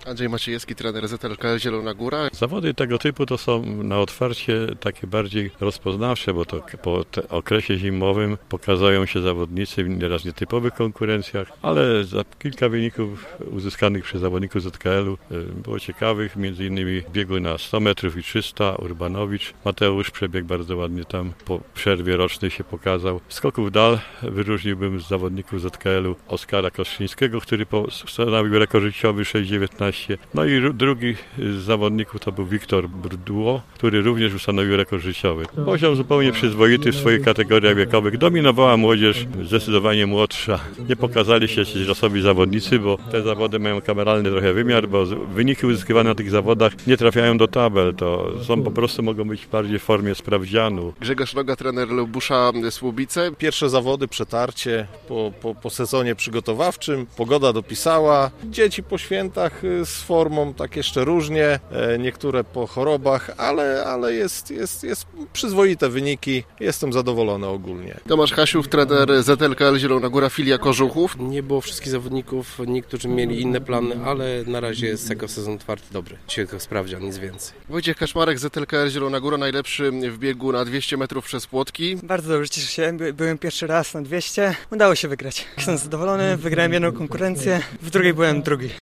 Andrzej Maciejewski, trener ZLKL Zielona Góra. Zawody tego typu to są na otwarcie takie bardziej rozpoznawcze, bo to po okresie zimowym pokazują się zawodnicy w nieraz w nietypowych konkurencjach, ale za kilka wyników uzyskanych przez zawodników ZKL-u było ciekawych, między innymi biegu na 100 metrów i 300, Urbanowicz. Mateusz przebiegł bardzo ładnie tam, po przerwie rocznej się pokazał. Skoków dal wyróżniłbym z zawodników ZKL-u Oskara Kostrzyńskiego, który postanowił rekord życiowy 6,19. No i drugi z zawodników to był Wiktor Brudło, który również ustanowił rekord życiowy. Poziom zupełnie przyzwoity w swoich kategoriach wiekowych. Dominowała młodzież zdecydowanie młodsza. Nie pokazali się ci losowi zawodnicy, bo te zawody mają kameralny trochę wymiar, bo wyniki uzyskiwane na tych zawodach nie trafiają do tabel. To są po prostu mogą być bardziej w formie sprawdzianu. Grzegorz Roga, trener Lubusza Słubice. Pierwsze zawody, przetarcie po sezonie przygotowawczym. Pogoda dopisała. Dzieci po świętach z formą tak jeszcze różnie. Niektóre po chorobach, ale jest przyzwoite wyniki. Jestem zadowolony ogólnie. Tomasz Hasiów, trener ZLKL Zielona Góra, filia Kożuchów. Nie było wszystkich zawodników, niektórzy mieli inne plany, ale na razie jest tego sezon otwarty dobry. Dzisiaj tylko sprawdzian, nic więcej. Wojciech Kaszmarek, ZLKL Zielona Góra, najlepszy w biegu na 200 metrów przez płotki. Bardzo dobrze, cieszę się. Byłem pierwszy raz na 200. Udało się wygrać. Jestem zadowolony, wygrałem jedną konkurencję, w drugiej byłem drugi.